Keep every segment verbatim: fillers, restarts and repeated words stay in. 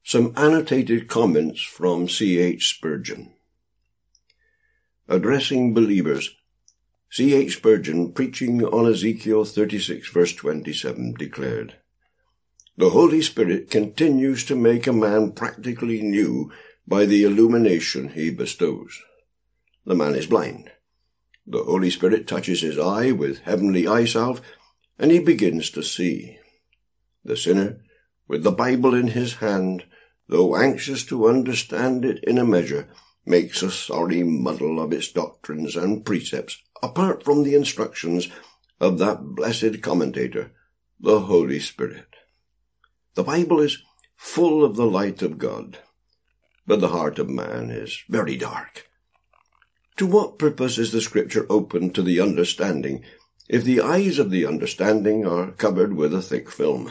Some annotated comments from C H Spurgeon. Addressing believers, C H Spurgeon, preaching on Ezekiel thirty-six verse twenty-seven, declared, "The Holy Spirit continues to make a man practically new by the illumination he bestows. The man is blind. The Holy Spirit touches his eye with heavenly eye salve, and he begins to see. The sinner, with the Bible in his hand, though anxious to understand it in a measure, makes a sorry muddle of its doctrines and precepts, apart from the instructions of that blessed commentator, the Holy Spirit. The Bible is full of the light of God, but the heart of man is very dark. To what purpose is the Scripture open to the understanding, if the eyes of the understanding are covered with a thick film?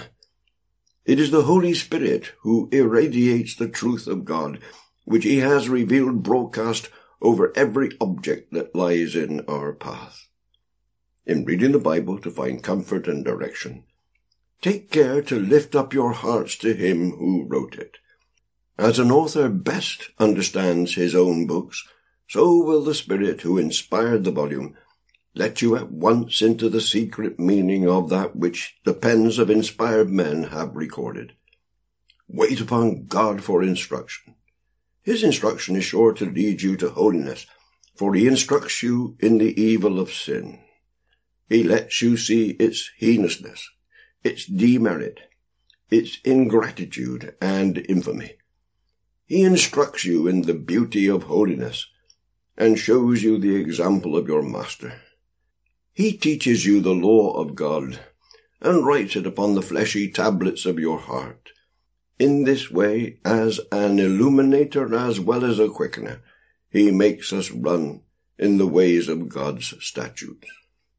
It is the Holy Spirit who irradiates the truth of God, which he has revealed broadcast over every object that lies in our path. In reading the Bible to find comfort and direction, take care to lift up your hearts to him who wrote it. As an author best understands his own books, so will the Spirit who inspired the volume let you at once into the secret meaning of that which the pens of inspired men have recorded. Wait upon God for instruction. His instruction is sure to lead you to holiness, for he instructs you in the evil of sin. He lets you see its heinousness, its demerit, its ingratitude and infamy. He instructs you in the beauty of holiness, and shows you the example of your Master. He teaches you the law of God, and writes it upon the fleshy tablets of your heart. In this way, as an illuminator as well as a quickener, he makes us run in the ways of God's statutes."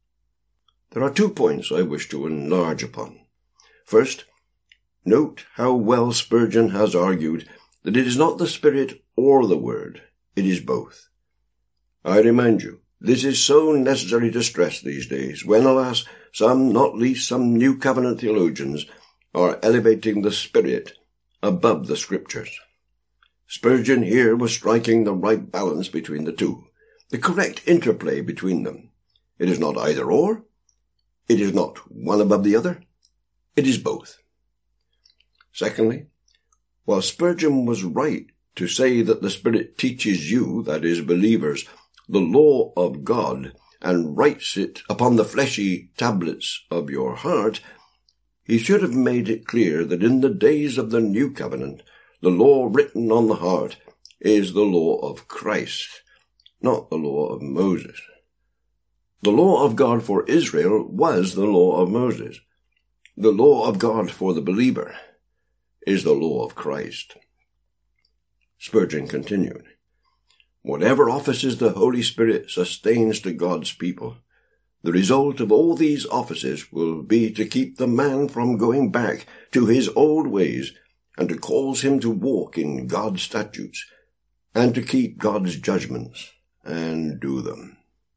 There are two points I wish to enlarge upon. First, note how well Spurgeon has argued that it is not the Spirit or the Word, it is both. I remind you, this is so necessary to stress these days, when, alas, some, not least some New Covenant theologians, are elevating the Spirit above the Scriptures. Spurgeon here was striking the right balance between the two, the correct interplay between them. It is not either or, it is not one above the other, it is both. Secondly, while Spurgeon was right to say that the Spirit teaches you, that is, believers, the law of God, and writes it upon the fleshy tablets of your heart, he should have made it clear that in the days of the New Covenant, the law written on the heart is the law of Christ, not the law of Moses. The law of God for Israel was the law of Moses. The law of God for the believer is the law of Christ. Spurgeon continued, "Whatever offices the Holy Spirit sustains to God's people, the result of all these offices will be to keep the man from going back to his old ways, and to cause him to walk in God's statutes, and to keep God's judgments, and do them."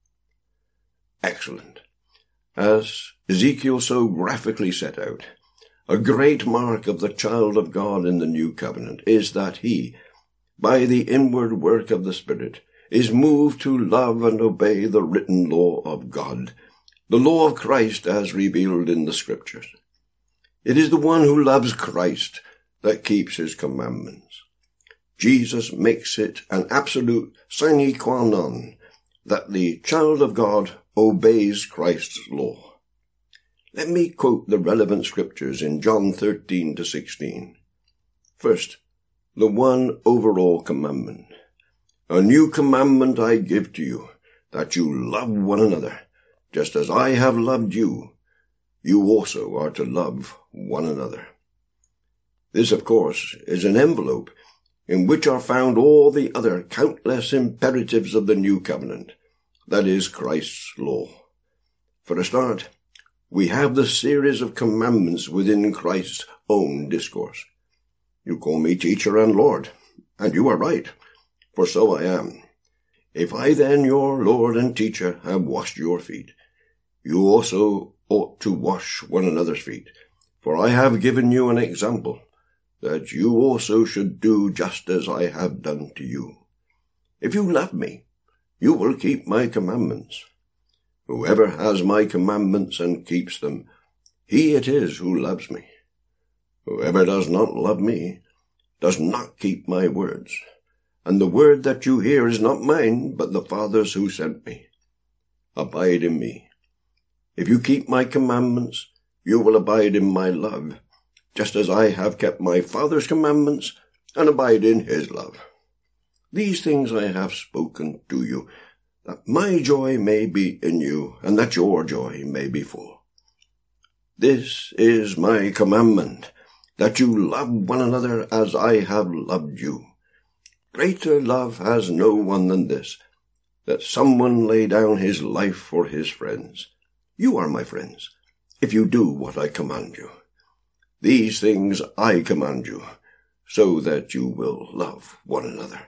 Excellent. As Ezekiel so graphically set out, a great mark of the child of God in the New Covenant is that he, by the inward work of the Spirit, is moved to love and obey the written law of God, the law of Christ as revealed in the Scriptures. It is the one who loves Christ that keeps his commandments. Jesus makes it an absolute sine qua non that the child of God obeys Christ's law. Let me quote the relevant Scriptures in John thirteen to sixteen. First, the one overall commandment. "A new commandment I give to you, that you love one another, just as I have loved you. You also are to love one another." This, of course, is an envelope in which are found all the other countless imperatives of the New Covenant, that is, Christ's law. For a start, we have the series of commandments within Christ's own discourse. "You call me teacher and Lord, and you are right, for so I am. If I then, your Lord and teacher, have washed your feet, you also ought to wash one another's feet. For I have given you an example, that you also should do just as I have done to you. If you love me, you will keep my commandments. Whoever has my commandments and keeps them, he it is who loves me. Whoever does not love me does not keep my words. And the word that you hear is not mine, but the Father's who sent me. Abide in me. If you keep my commandments, you will abide in my love, just as I have kept my Father's commandments and abide in his love. These things I have spoken to you, that my joy may be in you, and that your joy may be full. This is my commandment, that you love one another as I have loved you. Greater love has no one than this, that someone lay down his life for his friends. You are my friends, if you do what I command you. These things I command you, so that you will love one another.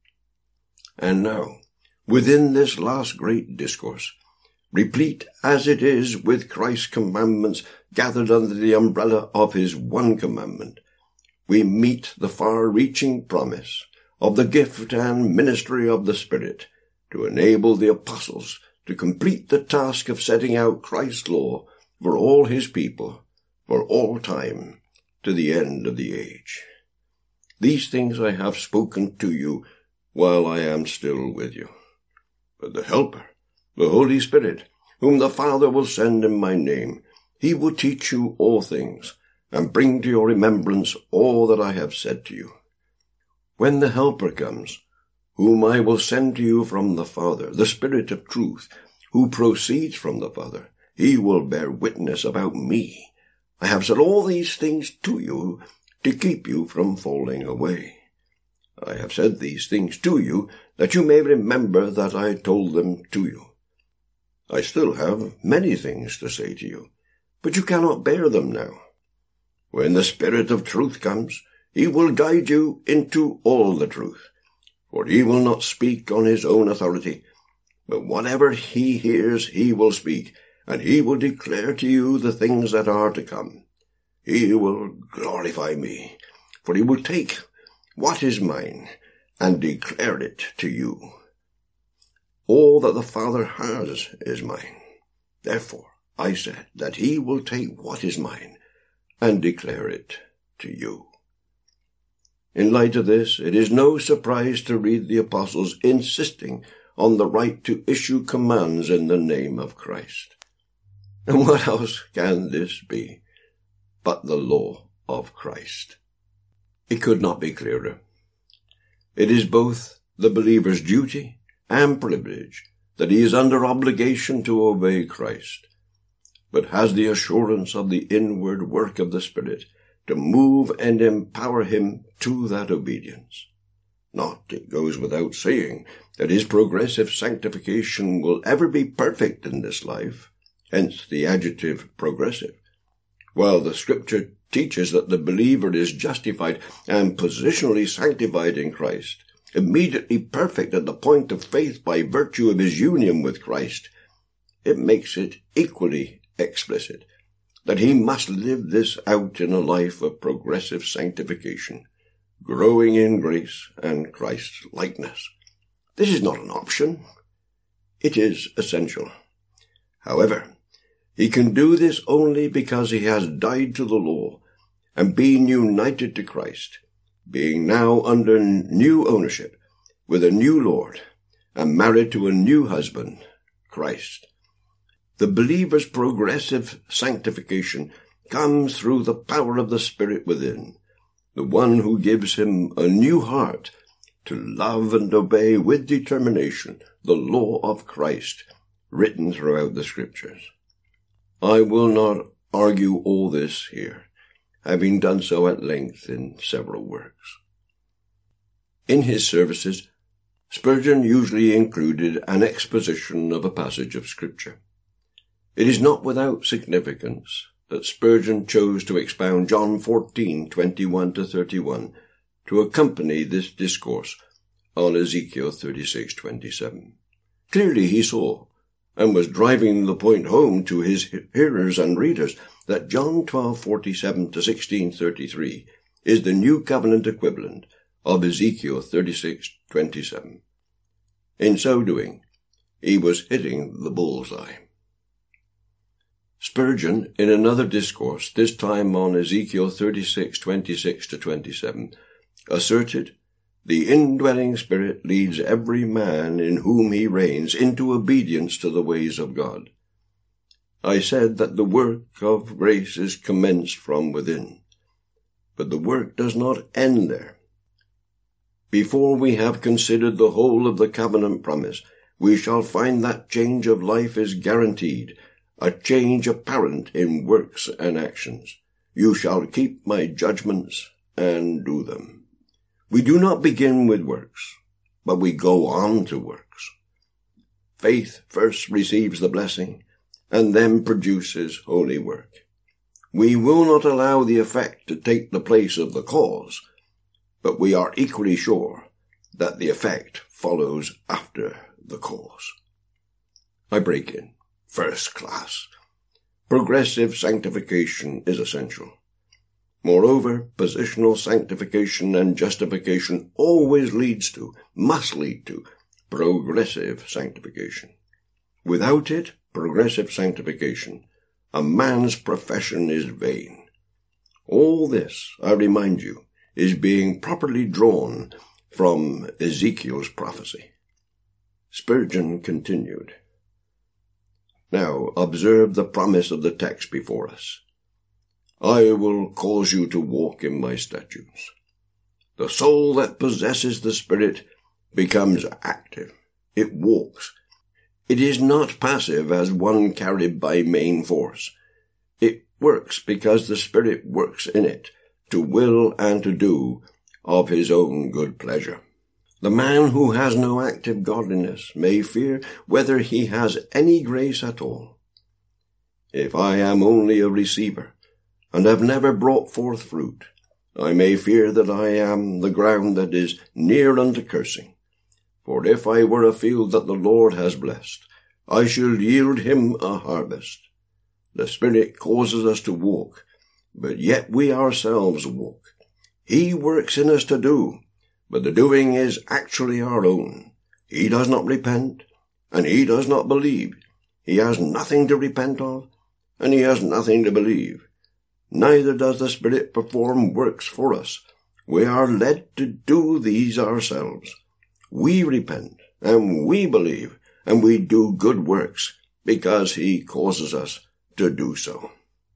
And now, within this last great discourse, replete as it is with Christ's commandments gathered under the umbrella of his one commandment, we meet the far-reaching promise of the gift and ministry of the Spirit to enable the apostles to complete the task of setting out Christ's law for all his people, for all time, to the end of the age. These things I have spoken to you while I am still with you. But the Helper, the Holy Spirit, whom the Father will send in my name, he will teach you all things, and bring to your remembrance all that I have said to you. When the Helper comes, whom I will send to you from the Father, the Spirit of truth, who proceeds from the Father, he will bear witness about me. I have said all these things to you to keep you from falling away. I have said these things to you that you may remember that I told them to you. I still have many things to say to you, but you cannot bear them now. When the Spirit of truth comes, he will guide you into all the truth, for he will not speak on his own authority, but whatever he hears he will speak, and he will declare to you the things that are to come. He will glorify me, for he will take what is mine and declare it to you. All that the Father has is mine. Therefore I said that he will take what is mine and declare it to you. In light of this, it is no surprise to read the apostles insisting on the right to issue commands in the name of Christ. And what else can this be but the law of Christ? It could not be clearer. It is both the believer's duty and privilege that he is under obligation to obey Christ, but has the assurance of the inward work of the Spirit to move and empower him to that obedience. Not, it goes without saying, that his progressive sanctification will ever be perfect in this life, hence the adjective progressive, while the Scripture teaches that the believer is justified and positionally sanctified in Christ, immediately perfect at the point of faith by virtue of his union with Christ. It makes it equally explicit that he must live this out in a life of progressive sanctification, growing in grace and Christ's likeness. This is not an option. It is essential. However, he can do this only because he has died to the law and being united to Christ, being now under new ownership with a new Lord and married to a new husband, Christ. The believer's progressive sanctification comes through the power of the Spirit within, the one who gives him a new heart to love and obey with determination the law of Christ written throughout the Scriptures. I will not argue all this here, having done so at length in several works. In his services, Spurgeon usually included an exposition of a passage of Scripture. It is not without significance that Spurgeon chose to expound John fourteen, twenty-one to thirty-one to accompany this discourse on Ezekiel thirty-six, twenty-seven. Clearly he saw, and was driving the point home to his hearers and readers, that John twelve, forty-seven to sixteen thirty-three is the New Covenant equivalent of Ezekiel thirty-six twenty-seven. In so doing, he was hitting the bullseye. Spurgeon, in another discourse, this time on Ezekiel thirty-six twenty-six to twenty-seven, asserted, "The indwelling Spirit leads every man in whom he reigns into obedience to the ways of God. I said that the work of grace is commenced from within, but the work does not end there. Before we have considered the whole of the covenant promise, we shall find that change of life is guaranteed, a change apparent in works and actions. You shall keep my judgments and do them." We do not begin with works, but we go on to works. Faith first receives the blessing, and then produces holy work. We will not allow the effect to take the place of the cause, but we are equally sure that the effect follows after the cause. I break in. First class. Progressive sanctification is essential. Moreover, positional sanctification and justification always leads to, must lead to, progressive sanctification. Without it, progressive sanctification, a man's profession is vain. All this, I remind you, is being properly drawn from Ezekiel's prophecy. Spurgeon continued, "Now observe the promise of the text before us. I will cause you to walk in my statutes. The soul that possesses the Spirit becomes active. It walks. It is not passive as one carried by main force. It works because the Spirit works in it, to will and to do of his own good pleasure. The man who has no active godliness may fear whether he has any grace at all. If I am only a receiver, and have never brought forth fruit, I may fear that I am the ground that is near unto cursing. For if I were a field that the Lord has blessed, I should yield him a harvest. The Spirit causes us to walk, but yet we ourselves walk. He works in us to do, but the doing is actually our own. He does not repent, and he does not believe. He has nothing to repent of, and he has nothing to believe. Neither does the Spirit perform works for us. We are led to do these ourselves. We repent, and we believe, and we do good works, because he causes us to do so."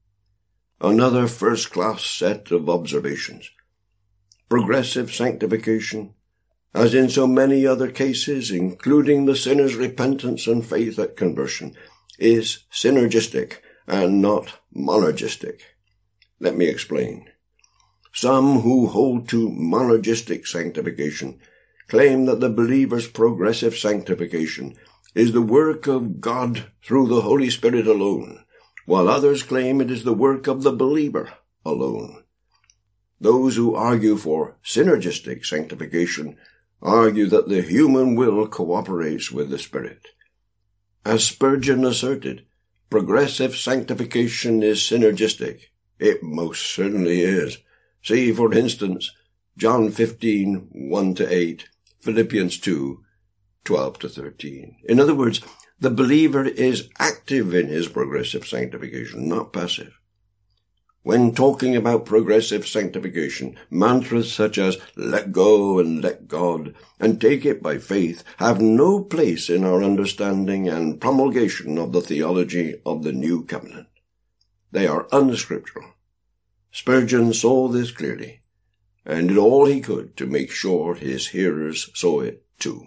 Another first-class set of observations. Progressive sanctification, as in so many other cases, including the sinner's repentance and faith at conversion, is synergistic and not monergistic. Let me explain. Some who hold to monergistic sanctification claim that the believer's progressive sanctification is the work of God through the Holy Spirit alone, while others claim it is the work of the believer alone. Those who argue for synergistic sanctification argue that the human will cooperates with the Spirit. As Spurgeon asserted, progressive sanctification is synergistic. It most certainly is. See, for instance, John fifteen, one to eight, Philippians two, twelve to thirteen. In other words, the believer is active in his progressive sanctification, not passive. When talking about progressive sanctification, mantras such as "let go" and "let God" and "take it by faith" have no place in our understanding and promulgation of the theology of the New Covenant. They are unscriptural. Spurgeon saw this clearly, and did all he could to make sure his hearers saw it too.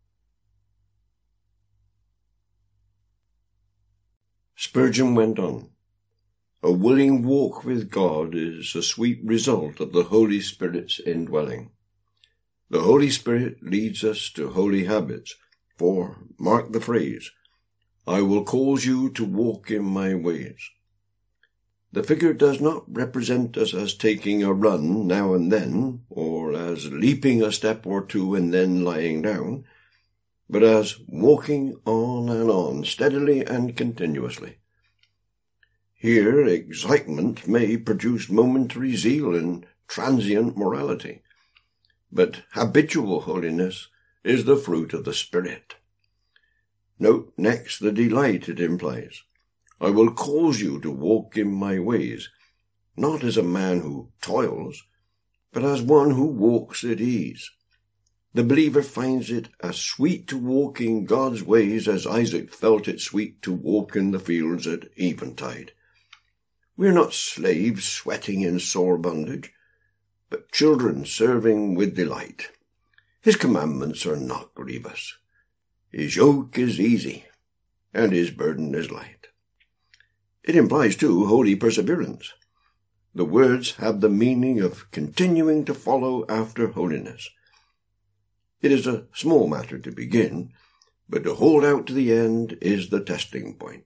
Spurgeon went on, "A willing walk with God is a sweet result of the Holy Spirit's indwelling. The Holy Spirit leads us to holy habits, for, mark the phrase, I will cause you to walk in my ways. The figure does not represent us as taking a run now and then, or as leaping a step or two and then lying down, but as walking on and on, steadily and continuously. Here excitement may produce momentary zeal and transient morality. But habitual holiness is the fruit of the Spirit. Note next the delight it implies. I will cause you to walk in my ways, not as a man who toils, but as one who walks at ease. The believer finds it as sweet to walk in God's ways as Isaac felt it sweet to walk in the fields at eventide. We are not slaves sweating in sore bondage, but children serving with delight. His commandments are not grievous. His yoke is easy, and his burden is light. It implies, too, holy perseverance. The words have the meaning of continuing to follow after holiness. It is a small matter to begin, but to hold out to the end is the testing point.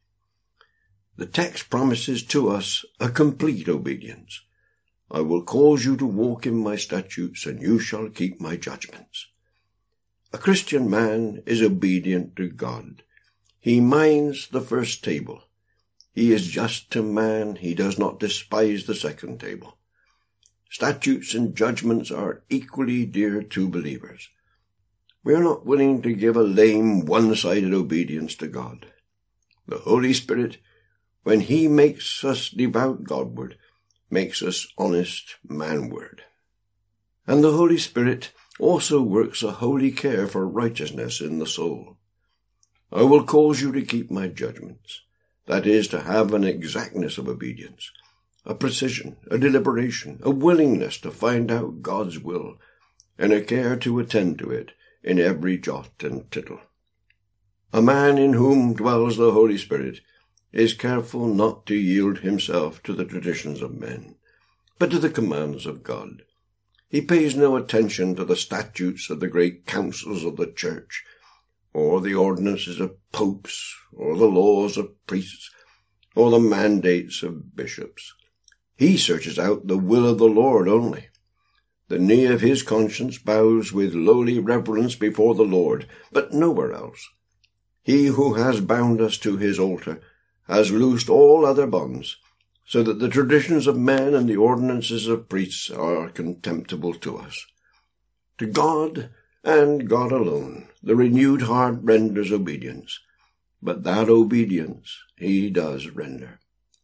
The text promises to us a complete obedience. I will cause you to walk in my statutes, and you shall keep my judgments. A Christian man is obedient to God. He minds the first table. He is just to man. He does not despise the second table. Statutes and judgments are equally dear to believers. We are not willing to give a lame, one-sided obedience to God. The Holy Spirit, when he makes us devout Godward, makes us honest manward. And the Holy Spirit also works a holy care for righteousness in the soul. I will cause you to keep my judgments. That is, to have an exactness of obedience, a precision, a deliberation, a willingness to find out God's will, and a care to attend to it in every jot and tittle. A man in whom dwells the Holy Spirit is careful not to yield himself to the traditions of men, but to the commands of God. He pays no attention to the statutes of the great councils of the church, or the ordinances of popes, or the laws of priests, or the mandates of bishops. He searches out the will of the Lord only. The knee of his conscience bows with lowly reverence before the Lord, but nowhere else. He who has bound us to his altar has loosed all other bonds, so that the traditions of men and the ordinances of priests are contemptible to us. To God, and God alone, the renewed heart renders obedience, but that obedience he does render.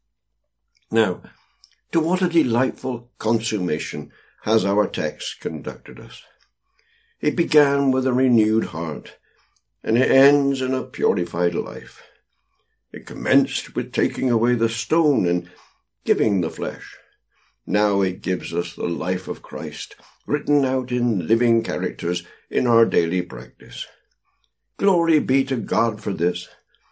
Now, to what a delightful consummation has our text conducted us. It began with a renewed heart, and it ends in a purified life. It commenced with taking away the stone and giving the flesh. Now it gives us the life of Christ, written out in living characters in our daily practice. Glory be to God for this.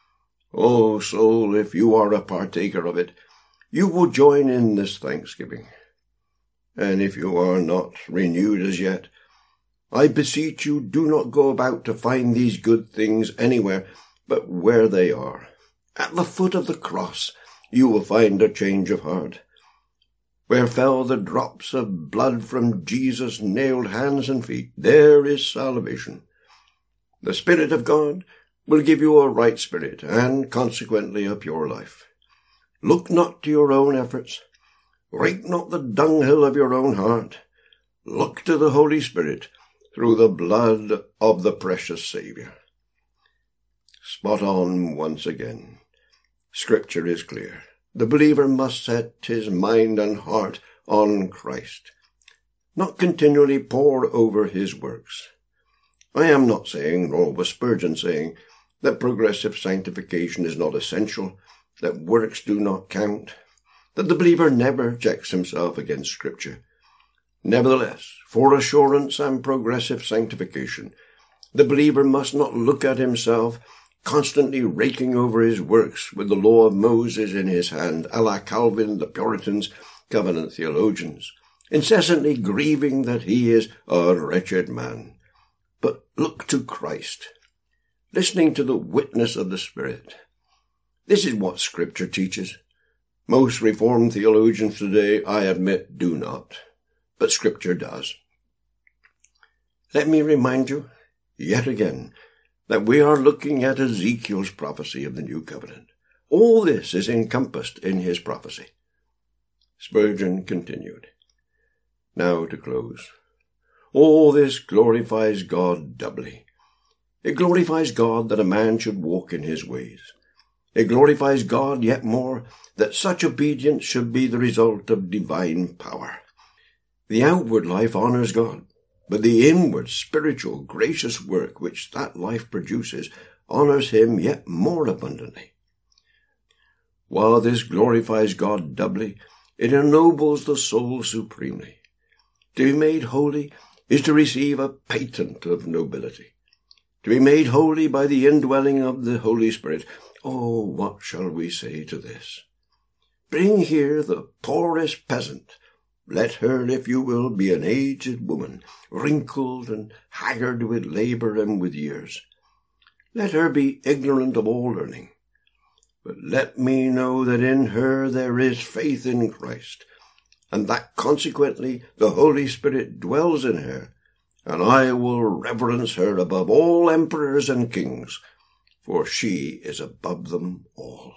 O soul, if you are a partaker of it, you will join in this thanksgiving. And if you are not renewed as yet, I beseech you, do not go about to find these good things anywhere but where they are. At the foot of the cross you will find a change of heart. Where fell the drops of blood from Jesus' nailed hands and feet, there is salvation. The Spirit of God will give you a right spirit, and consequently a pure life. Look not to your own efforts. Rake not the dunghill of your own heart. Look to the Holy Spirit through the blood of the precious Saviour. Spot on once again. Scripture is clear. The believer must set his mind and heart on Christ, not continually pore over his works. I am not saying, nor was Spurgeon saying, that progressive sanctification is not essential, that works do not count, that the believer never checks himself against Scripture. Nevertheless, for assurance and progressive sanctification, the believer must not look at himself constantly raking over his works with the law of Moses in his hand, a la Calvin, the Puritans, covenant theologians, incessantly grieving that he is a wretched man. But look to Christ, listening to the witness of the Spirit. This is what Scripture teaches. Most Reformed theologians today, I admit, do not, but Scripture does. Let me remind you, yet again, that we are looking at Ezekiel's prophecy of the New Covenant. All this is encompassed in his prophecy. Spurgeon continued, Now to close. All this glorifies God doubly. It glorifies God that a man should walk in his ways. It glorifies God yet more that such obedience should be the result of divine power. The outward life honors God, but the inward, spiritual, gracious work which that life produces honors him yet more abundantly. While this glorifies God doubly, it ennobles the soul supremely. To be made holy is to receive a patent of nobility. To be made holy by the indwelling of the Holy Spirit. Oh, what shall we say to this? Bring here the poorest peasant. Let her, if you will, be an aged woman, wrinkled and haggard with labour and with years. Let her be ignorant of all learning. But let me know that in her there is faith in Christ, and that consequently the Holy Spirit dwells in her, and I will reverence her above all emperors and kings, for she is above them all.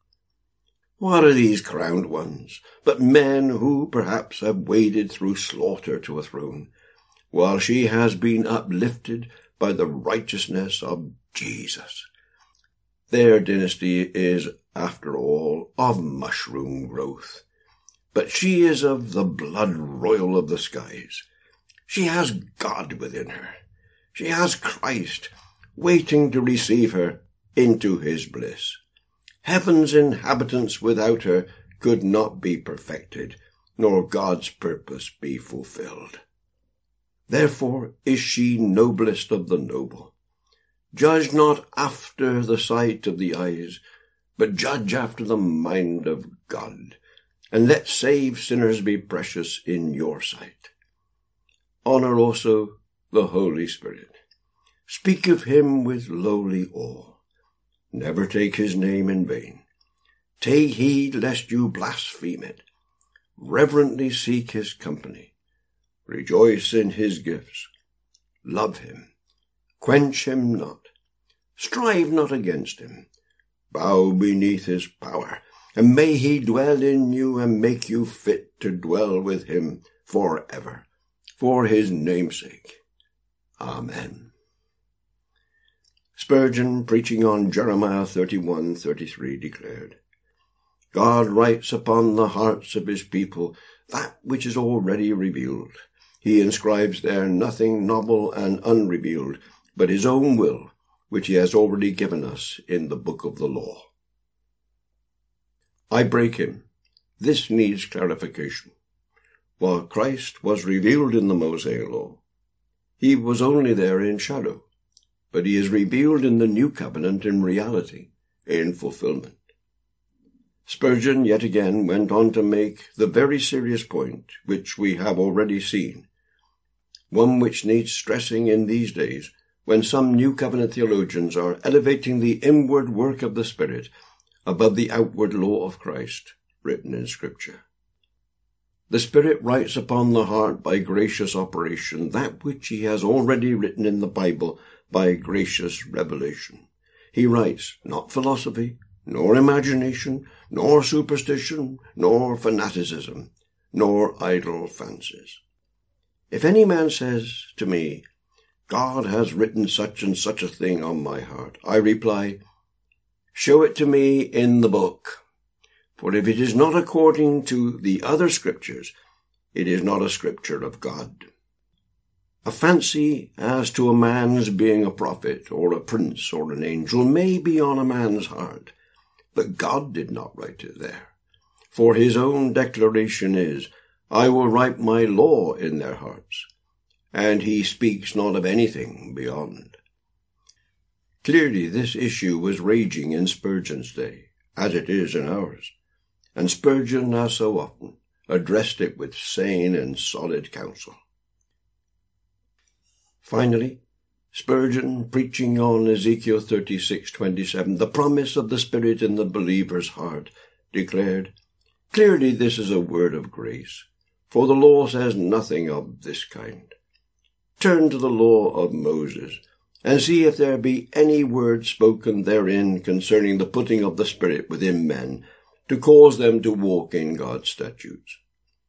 What are these crowned ones but men who perhaps have waded through slaughter to a throne, while she has been uplifted by the righteousness of Jesus? Their dynasty is, after all, of mushroom growth, but she is of the blood royal of the skies. She has God within her. She has Christ waiting to receive her into his bliss. Heaven's inhabitants without her could not be perfected, nor God's purpose be fulfilled. Therefore is she noblest of the noble. Judge not after the sight of the eyes, but judge after the mind of God, and let saved sinners be precious in your sight. Honour also the Holy Spirit. Speak of him with lowly awe. Never take his name in vain. Take heed lest you blaspheme it. Reverently seek his company. Rejoice in his gifts. Love him. Quench him not. Strive not against him. Bow beneath his power, and may he dwell in you and make you fit to dwell with him for ever, for his namesake. Amen. Spurgeon, preaching on Jeremiah thirty-one thirty-three, declared, God writes upon the hearts of his people that which is already revealed. He inscribes there nothing novel and unrevealed, but his own will, which he has already given us in the book of the law. I break him. This needs clarification. While Christ was revealed in the Mosaic law, he was only there in shadow, but he is revealed in the new covenant in reality, in fulfillment. Spurgeon yet again went on to make the very serious point which we have already seen, one which needs stressing in these days, when some New Covenant theologians are elevating the inward work of the Spirit above the outward law of Christ, written in Scripture. The Spirit writes upon the heart by gracious operation that which he has already written in the Bible by gracious revelation. He writes not philosophy, nor imagination, nor superstition, nor fanaticism, nor idle fancies. If any man says to me, God has written such and such a thing on my heart, I reply, show it to me in the book. For if it is not according to the other scriptures, it is not a scripture of God. A fancy as to a man's being a prophet, or a prince, or an angel may be on a man's heart, but God did not write it there. For his own declaration is, I will write my law in their hearts. And he speaks not of anything beyond. Clearly this issue was raging in Spurgeon's day, as it is in ours, and Spurgeon, as so often, addressed it with sane and solid counsel. Finally, Spurgeon, preaching on Ezekiel thirty-six twenty-seven, the promise of the Spirit in the believer's heart, declared, clearly this is a word of grace, for the law says nothing of this kind. Turn to the law of Moses, and see if there be any word spoken therein concerning the putting of the Spirit within men, to cause them to walk in God's statutes.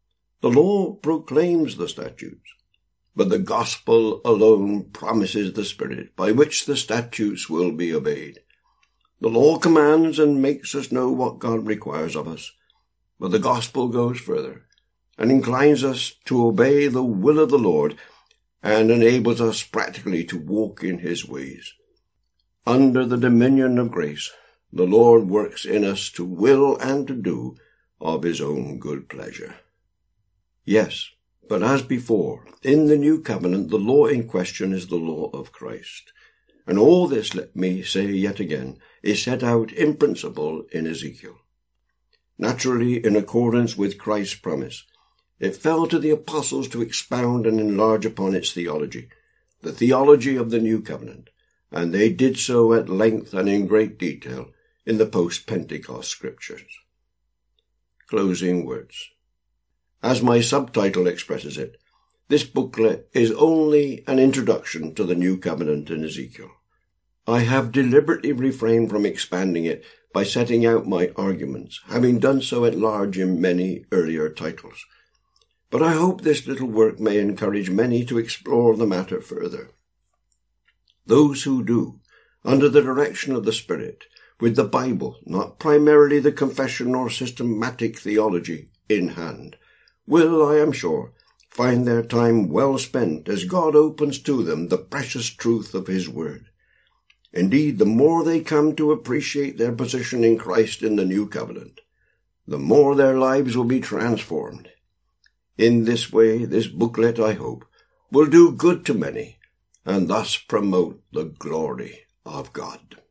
The law proclaims the statutes, but the gospel alone promises the Spirit by which the statutes will be obeyed. The law commands and makes us know what God requires of us, but the gospel goes further and inclines us to obey the will of the Lord and enables us practically to walk in his ways. Under the dominion of grace, the Lord works in us to will and to do of his own good pleasure. Yes, but as before, in the new covenant, the law in question is the law of Christ. And all this, let me say yet again, is set out in principle in Ezekiel. Naturally, in accordance with Christ's promise, it fell to the apostles to expound and enlarge upon its theology, the theology of the new covenant, and they did so at length and in great detail in the post-Pentecost scriptures. Closing words. As my subtitle expresses it, this booklet is only an introduction to the new covenant in Ezekiel. I have deliberately refrained from expanding it by setting out my arguments, having done so at large in many earlier titles. But I hope this little work may encourage many to explore the matter further. Those who do, under the direction of the Spirit, with the Bible, not primarily the confession or systematic theology, in hand, will, I am sure, find their time well spent as God opens to them the precious truth of his word. Indeed, the more they come to appreciate their position in Christ in the new covenant, the more their lives will be transformed. In this way, this booklet, I hope, will do good to many, and thus promote the glory of God.